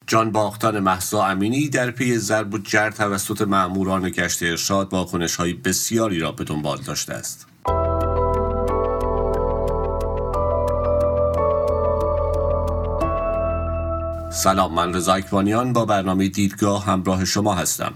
جانباختن مهسا امینی در پی ضرب و جرح توسط ماموران گشت ارشاد واکنش‌های بسیاری را به دنبال داشته است. سلام، من رضا اکبانیان با برنامه دیدگاه همراه شما هستم.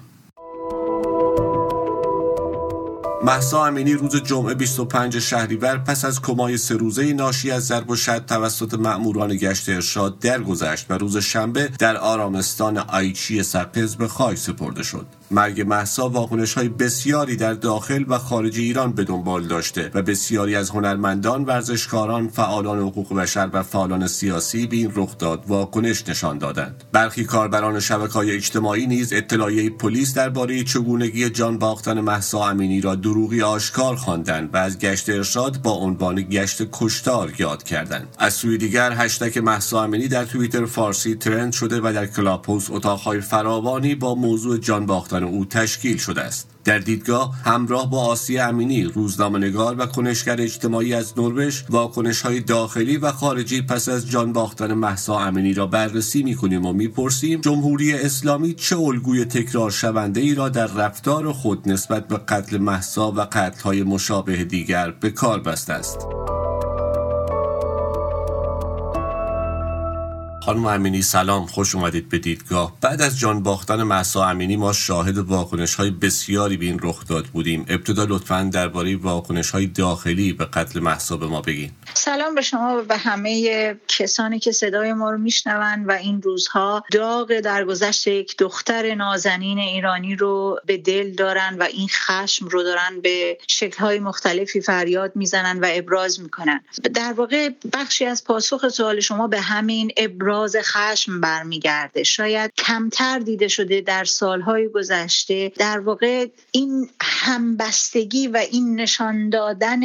مهسا امینی روز جمعه 25 شهریور پس از کمای 3 روزه ناشی از ضرب و شتم توسط ماموران گشت ارشاد درگذشت و روز شنبه در آرامستان آیچی سقز به خاک سپرده شد. مرگ مهسا واکنش‌های بسیاری در داخل و خارج ایران به دنبال داشته و بسیاری از هنرمندان، ورزشکاران، فعالان حقوق بشر و فعالان سیاسی به این رخداد واکنش نشان دادند. برخی کاربران شبکه‌های اجتماعی نیز اطلاعیه پلیس درباره چگونگی جان باختن مهسا امینی را دروغی آشکار خواندند و از گشت ارشاد با عنوان گشت کشتار یاد کردند. از سوی دیگر هشتگ مهسا امینی در توییتر فارسی ترند شده و در کلاب‌هاوس اتاق‌های فراوانی با موضوع جان باختن او تشکیل شده است. در دیدگاه همراه با آسیه امینی، روزنامه‌نگار و کنشگر اجتماعی از نروژ، واکنش‌های داخلی و خارجی پس از جان باختن مهسا امینی را بررسی می‌کنیم و می‌پرسیم جمهوری اسلامی چه الگوی تکرار شونده‌ای را در رفتار خود نسبت به قتل مهسا و قتل‌های مشابه دیگر به کار بسته است. خانم امینی سلام، خوش اومدید به دیدگاه. بعد از جان باختن مهسا امینی ما شاهد واکنش‌های بسیاری به این رخداد بودیم. ابتدا لطفاً درباره واکنش‌های داخلی به قتل مهسا به ما بگین. سلام به شما و به همه کسانی که صدای ما رو میشنون و این روزها داغ درگذشت یک دختر نازنین ایرانی رو به دل دارن و این خشم رو دارن به شکل‌های مختلفی فریاد میزنن و ابراز میکنن. در واقع بخشی از پاسخ سوال شما به همین ابراز خشم برمیگرده. شاید کمتر دیده شده در سالهای گذشته. در واقع این همبستگی و این نشان دادن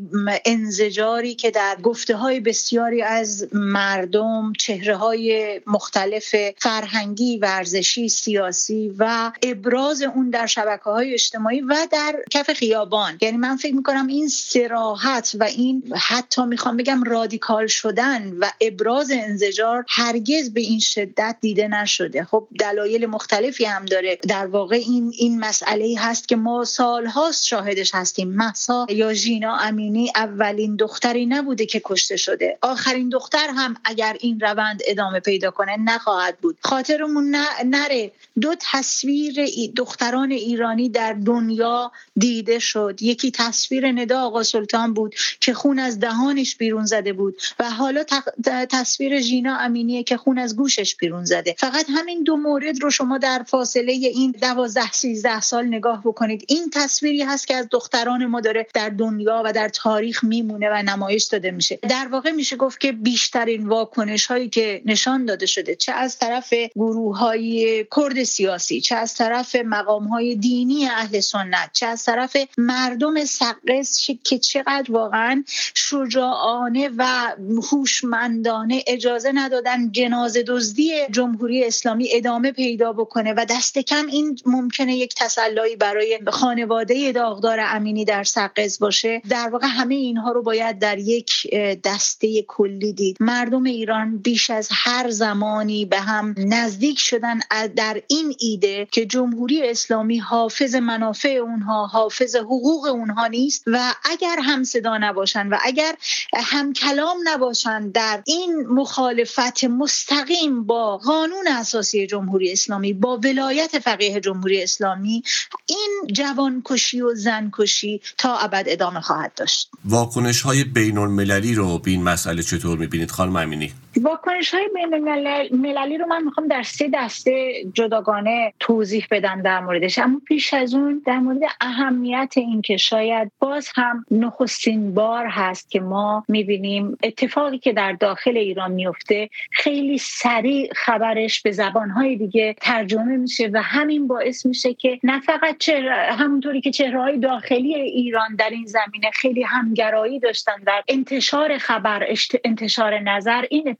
انزجاری که در گفته‌های بسیاری از مردم، چهره‌های مختلف فرهنگی، ورزشی، سیاسی و ابراز اون در شبکه‌های اجتماعی و در کف خیابان، یعنی من فکر می‌کنم این صراحت و این حتی میخوام بگم رادیکال شدن و ابراز انزجار هرگز به این شدت دیده نشده. خب دلایل مختلفی هم داره. در واقع این مسئله‌ای هست که ما سال‌هاست شاهدش هستیم. مهسا یا ژینا امینی اولین دختری نبوده که کشته شده. آخرین دختر هم اگر این روند ادامه پیدا کنه نخواهد بود. خاطرمون نره 2 تصویر دختران ایرانی در دنیا دیده شد. یکی تصویر ندا آقا سلطان بود که خون از دهانش بیرون زده بود و حالا تصویر ژینا امینی که خون از گوشش بیرون زده. فقط همین 2 مورد رو شما در فاصله این 12-13 سال نگاه بکنید. این تصویری هست که از دختران ما داره در دنیا و در تاریخ میمونه و نمایش داده میشه. در واقع میشه گفت که بیشترین واکنش هایی که نشان داده شده، چه از طرف گروه های کرد سیاسی، چه از طرف مقام های دینی اهل سنت، چه از طرف مردم سقز که چقدر واقعا شجاعانه و هوشمندانه اجازه ندادن جنازه دزدی جمهوری اسلامی ادامه پیدا بکنه و دست کم این ممکنه یک تسلایی برای خانواده داغدار امینی در سقز باشه. در واقع همه اینها رو باید در یک دسته کلی دید. مردم ایران بیش از هر زمانی به هم نزدیک شدن در این ایده که جمهوری اسلامی حافظ منافع اونها، حافظ حقوق اونها نیست و اگر هم صدا نباشن و اگر هم کلام نباشن در این مخالفت مستقیم با قانون اساسی جمهوری اسلامی، با ولایت فقیه جمهوری اسلامی، این جوانکشی و زنکشی تا ابد ادامه خواهد داشت. واکنش‌های بین‌المللی رو به این مسئله چطور می‌بینید خانم امینی؟ واکنش‌های بین‌المللی رو من می‌خوام در 3 دسته جداگانه توضیح بدم در موردش. اما پیش از اون در مورد اهمیت این که شاید باز هم نخستین بار هست که ما می‌بینیم اتفاقی که در داخل ایران میفته خیلی سریع خبرش به زبان‌های دیگه ترجمه میشه و همین باعث میشه که نه فقط همونطوری که چهره‌های داخلی ایران در این زمینه خیلی همگرایی داشتن در انتشار خبر، انتشار نظر، این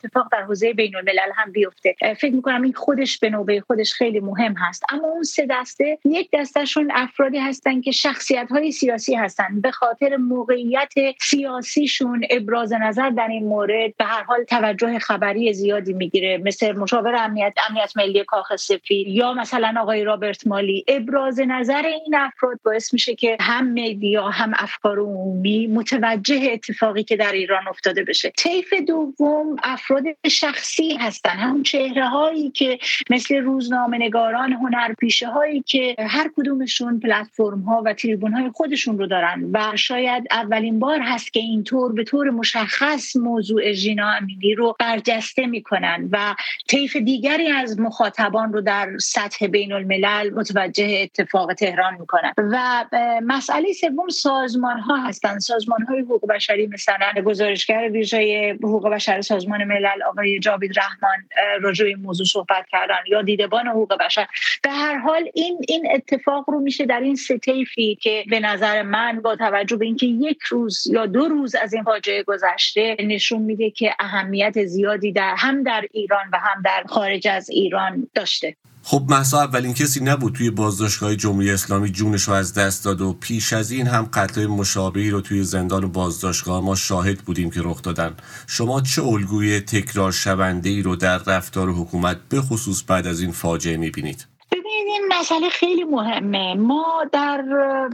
اتفاق در حوزه بین‌الملل هم بیفته. فکر می‌کنم این خودش به نوبه خودش خیلی مهم هست. اما اون سه دسته، یک دستهشون افرادی هستن که شخصیت‌های سیاسی هستن، به خاطر موقعیت سیاسیشون ابراز نظر در این مورد به هر حال توجه خبری زیادی میگیره، مثل مشاور امنیت ملی کاخ سفید یا مثلا آقای رابرت مالی. ابراز نظر این افراد باعث میشه که هم مدیا هم افکار عمومی متوجه اتفاقی که در ایران افتاده بشه. طیف دوم افراد شخصی هستن، همون چهره‌هایی که مثل روزنامه‌نگاران، هنرپیشه‌هایی که هر کدومشون پلتفرم‌ها و تریبون‌های خودشون رو دارن و شاید اولین بار هست که اینطور به طور مشخص موضوع ژینا امینی رو برجسته میکنن و طیف دیگری از مخاطبان رو در سطح بین‌الملل متوجه اتفاق تهران میکنن. و مسئله سوم سازمان‌ها هستن، سازمان‌های حقوق بشری، مثلا گزارشگر ویژه حقوق بشر سازمان ملل آقای جاوید رحمان راجع به این موضوع صحبت کردن، یا دیدبان حقوق بشر. به هر حال این اتفاق رو میشه در این سه طیفی که به نظر من با توجه به اینکه یک روز یا 2 روز از این فاجعه گذشته نشون میده که اهمیت زیادی هم در ایران و هم در خارج از ایران داشته. خب مهسا اولین کسی نبود توی بازداشتگاه جمهوری اسلامی جونش رو از دست داد و پیش از این هم قتل مشابهی رو توی زندان و بازداشتگاه ما شاهد بودیم که رخ دادن. شما چه الگوی تکرار شونده‌ای رو در رفتار حکومت به خصوص بعد از این فاجعه می‌بینید؟ این مسئله خیلی مهمه. ما در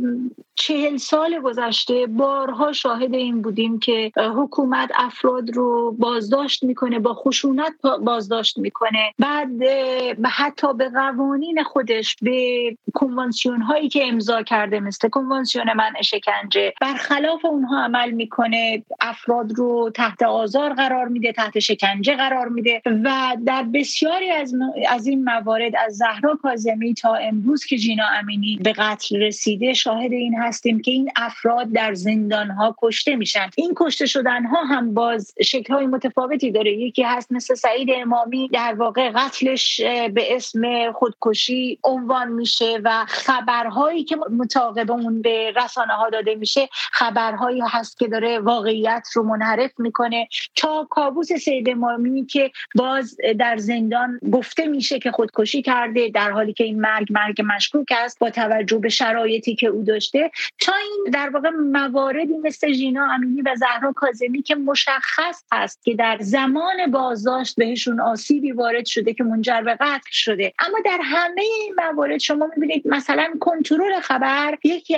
40 سال گذشته بارها شاهد این بودیم که حکومت افراد رو بازداشت میکنه، با خشونت بازداشت میکنه، بعد حتی به قوانین خودش، به کنوانسیون هایی که امضا کرده مثل کنوانسیون منع شکنجه، برخلاف اونها عمل میکنه، افراد رو تحت آزار قرار میده، تحت شکنجه قرار میده. و در بسیاری از این موارد، از زهرا کاظمی تا امروز که ژینا امینی به قتل رسیده، شاهد این هستیم که این افراد در زندان‌ها کشته میشن. این کشته شدن‌ها هم باز شکل‌های متفاوتی داره. یکی هست مثل سعید امامی، در واقع قتلش به اسم خودکشی عنوان میشه و خبرهایی که متعاقب اون به رسانه‌ها داده میشه خبرهایی هست که داره واقعیت رو منحرف میکنه، تا کابوس سعید امامی که باز در زندان گفته میشه که خودکشی کرده، در حالی که این مرگ مشکوک است با توجه به شرایطی که او داشته، تا این در واقع مواردی مثل ژینا امینی و زهرا کاظمی که مشخص است که در زمان بازداشت بهشون آسیبی وارد شده که منجر به قتل شده. اما در همه این موارد شما می‌بینید مثلا کنترل خبر یکی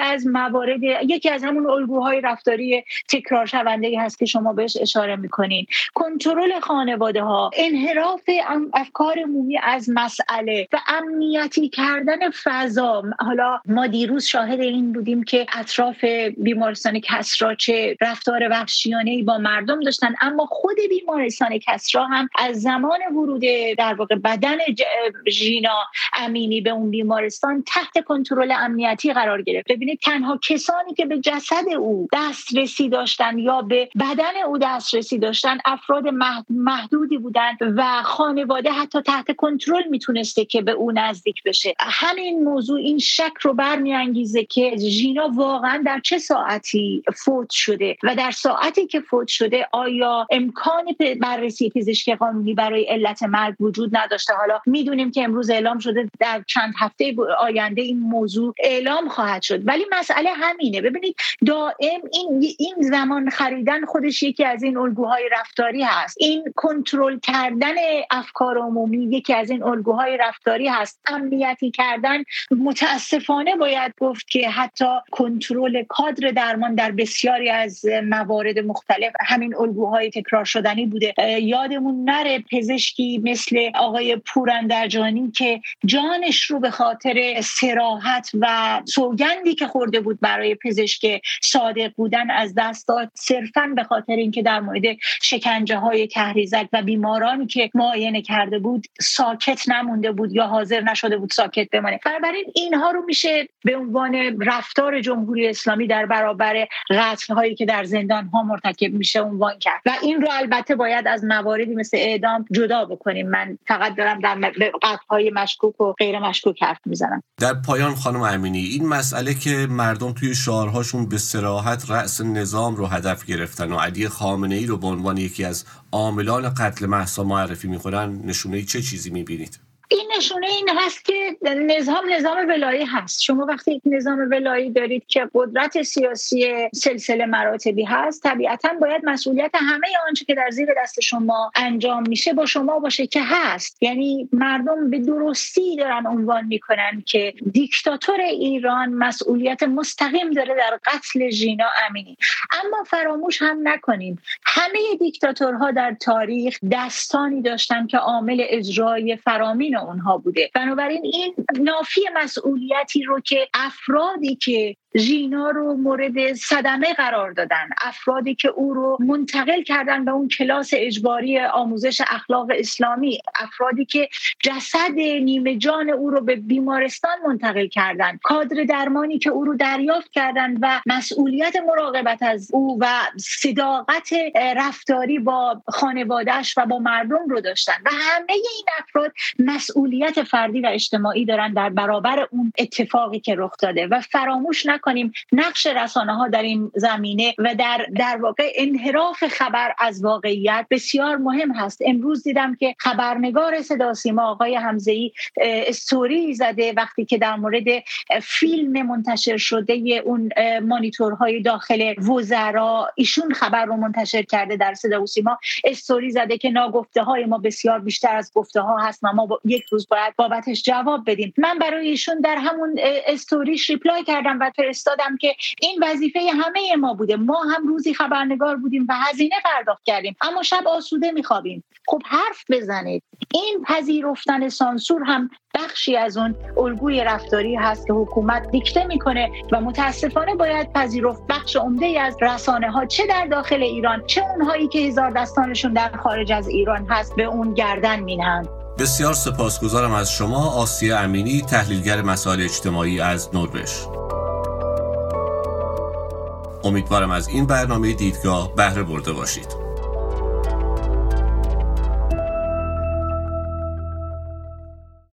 از همون الگوهای رفتاری تکرار شونده‌ای هست که شما بهش اشاره می‌کنین. کنترل خانواده‌ها، انحراف افکار عمومی از مسئله و امنیتی کردن فضا. حالا ما دیروز شاهد این بودیم که اطراف بیمارستان کسری چه رفتار وحشیانه‌ای با مردم داشتن، اما خود بیمارستان کسری هم از زمان ورود در واقع بدن ژینا امینی به اون بیمارستان تحت کنترل امنیتی قرار گرفت. ببینید تنها کسانی که به جسد او دسترسی داشتن یا به بدن او دسترسی داشتن افراد محدودی بودن و خانواده حتی تحت کنترل میتونسته که به او نزدیک بشه. همین موضوع این شک رو برمی‌انگیزه که ژینا واقعا در چه ساعتی فوت شده و در ساعتی که فوت شده آیا امکان بررسی پزشکی قانونی برای علت مرگ وجود نداشته. حالا میدونیم که امروز اعلام شده در چند هفته آینده این موضوع اعلام خواهد شد، ولی مسئله همینه. ببینید دائم این زمان خریدن خودش یکی از این الگوهای رفتاری هست. این کنترل کردن افکار عمومی یکی از این الگوهای رفتاری هست. امنیتی کردن، متاسفانه باید گفت که حتی کنترل کادر درمان در بسیاری از موارد مختلف همین الگوهای تکرار شدنی بوده. یادمون نره پزشکی مثل آقای پوراندرجانی که جانش رو به خاطر صراحت و سوگندی که خورده بود برای پزشک صادق بودن از دست داد، صرفاً به خاطر اینکه در مورد شکنجه‌های کهریزک و بیمارانی که معاینه کرده بود ساکت نمونده بود یا حاضر نشده بود ساکت ساکت بمانه. بنابراین اینها رو میشه به عنوان رفتار جمهوری اسلامی در برابر قتل‌هایی که در زندان‌ها مرتکب میشه عنوان کرد و این رو البته باید از مواردی مثل اعدام جدا بکنیم. من فقط دارم در قتل‌های مشکوک و غیر مشکوک حرف میزنم. در پایان خانم امینی، این مسئله که مردم توی شعارهاشون به صراحت رأس نظام رو هدف گرفتن و علی خامنه‌ای رو به عنوان یکی از عاملان قتل مهسا معرفی می‌کنن، نشونه چه چیزی می‌بینید؟ این نشونه این هست که نظام ولایی هست. شما وقتی یک نظام ولایی دارید که قدرت سیاسی سلسله مراتبی هست، طبیعتاً باید مسئولیت همه آنچه که در زیر دست شما انجام میشه با شما باشه که هست. یعنی مردم به درستی دارن عنوان میکنن که دیکتاتور ایران مسئولیت مستقیم داره در قتل ژینا امینی. اما فراموش هم نکنیم همه دیکتاتورها در تاریخ دستانی داشتن که عامل اجرای فرامین اونها بوده. بنابراین این نافی مسئولیتی رو که افرادی که ژینا رو مورد صدمه قرار دادن، افرادی که او رو منتقل کردن به اون کلاس اجباری آموزش اخلاق اسلامی، افرادی که جسد نیمه جان او رو به بیمارستان منتقل کردن، کادر درمانی که او رو دریافت کردن و مسئولیت مراقبت از او و صداقت رفتاری با خانواده‌اش و با مردم رو داشتن و همه این افراد مسئولیت فردی و اجتماعی دارن در برابر اون اتفاقی که رخ داده و فراموش نکنیم نقش رسانه‌ها در این زمینه و در واقع انحراف خبر از واقعیت بسیار مهم هست. امروز دیدم که خبرنگار صدا سیما آقای حمزه‌ای استوری زده وقتی که در مورد فیلم منتشر شده اون مانیتورهای داخل وزرا ایشون خبر رو منتشر کرده در صدا سیما، استوری زده که ناگفته‌های ما بسیار بیشتر از گفته‌ها هست و ما یک روز باید بابتش جواب بدیم. من برای ایشون در همون استوریش ریپلای کردم و فرستادم که این وظیفه همه ما بوده. ما هم روزی خبرنگار بودیم و هزینه پرداخت کردیم اما شب آسوده میخوابیم. خب حرف بزنید. این پذیرفتن سانسور هم بخشی از اون الگوی رفتاری هست که حکومت دیکته میکنه و متاسفانه باید پذیرفت بخش عمده‌ای از رسانه‌ها چه در داخل ایران چه اونهایی که هزار دستانشون در خارج از ایران هست به اون گردن می‌نهند. بسیار سپاسگزارم از شما آسیه امینی، تحلیلگر مسائل اجتماعی از نروژ. امیدوارم از این برنامه دیدگاه بهره برده باشید.